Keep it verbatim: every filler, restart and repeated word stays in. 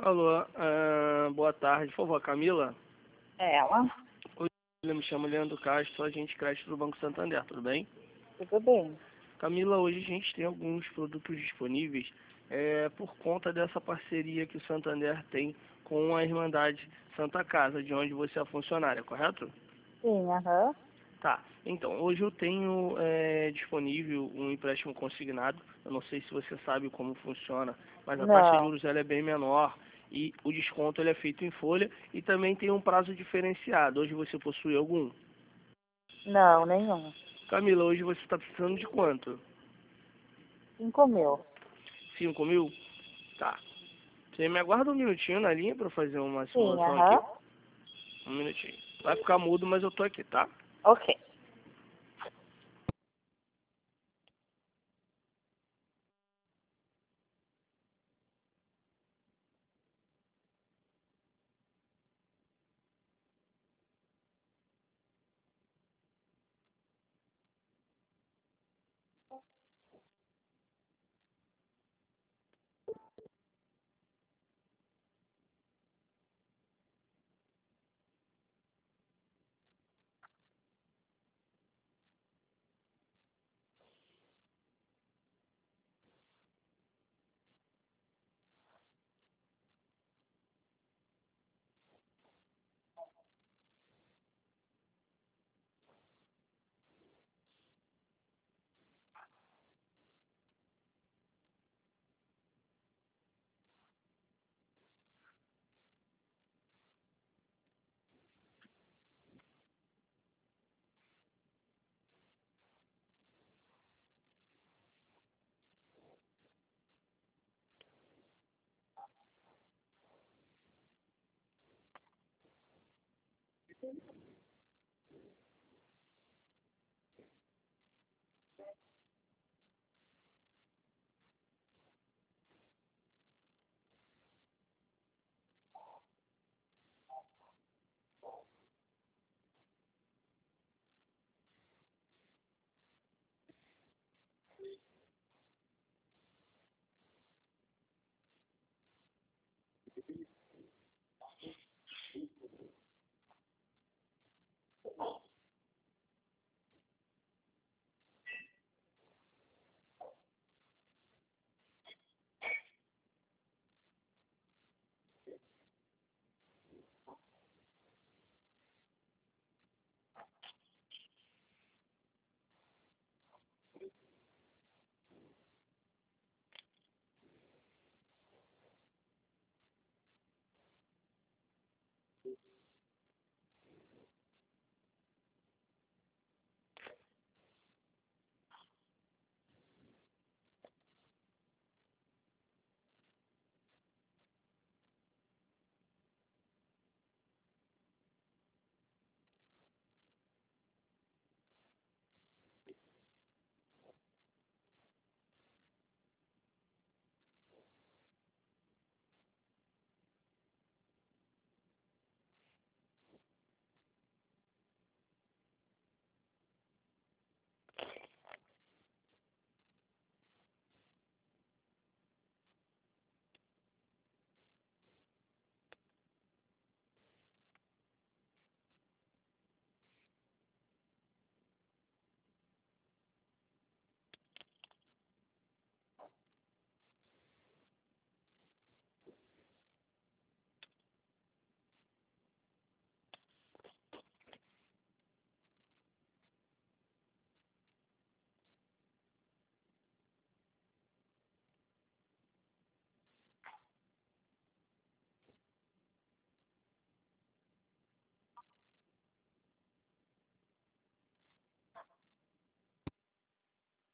Alô, ah, boa tarde. Por favor, Camila? É ela? Oi, eu me chamo Leandro Castro, agente de crédito do Banco Santander, tudo bem? Tudo bem. Camila, hoje a gente tem alguns produtos disponíveis é, por conta dessa parceria que o Santander tem com a Irmandade Santa Casa, de onde você é funcionária, correto? Sim, aham. Tá, então, hoje eu tenho é, disponível um empréstimo consignado. Eu não sei se você sabe como funciona, mas a taxa de Não, juros ela é bem menor e o desconto ele é feito em folha e também tem um prazo diferenciado. Hoje você possui algum? não, nenhum. Camila, hoje você está precisando de quanto? Cinco mil. Cinco mil? Tá. Você me aguarda um minutinho na linha para fazer uma Sim, simulação aqui? aham. Um minutinho. Vai ficar mudo, mas eu tô aqui, tá? Ok.